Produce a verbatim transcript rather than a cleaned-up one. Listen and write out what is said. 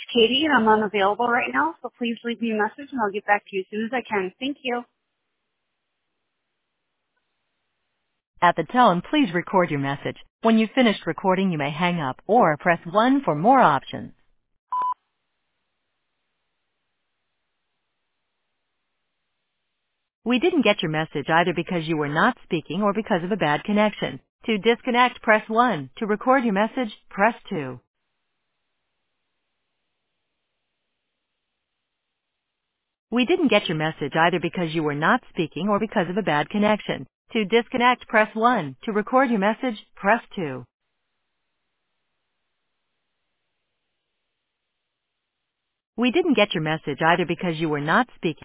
Katie, and I'm unavailable right now, so please leave me a message and I'll get back to you as soon as I can. Thank you. At the tone, please record your message. When you've finished recording, you may hang up or press one for more options. We didn't get your message either because you were not speaking or because of a bad connection. To disconnect, press one. To record your message, press two. We didn't get your message either because you were not speaking or because of a bad connection. To disconnect, press one. To record your message, press two. We didn't get your message either because you were not speaking